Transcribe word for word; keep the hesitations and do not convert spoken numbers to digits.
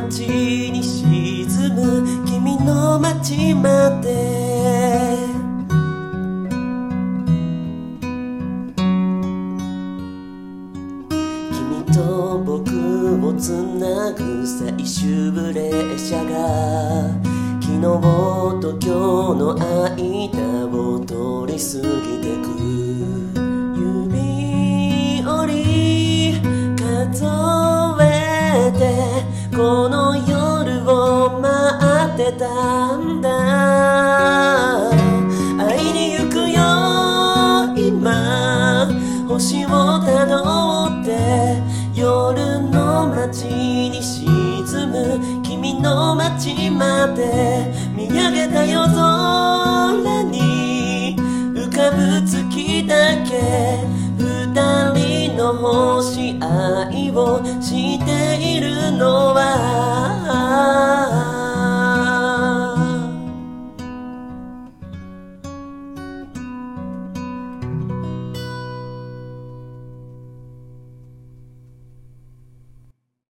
街に沈む君の街まで君と僕をつなぐ最終列車が昨日と今日の間を通り過ぎてく指折り数えてこの夜を待ってたんだ会いに行くよ今星をたどって夜の街に沈む君の街まで見上げた夜空に浮かぶ月だけ二人の星愛をしているの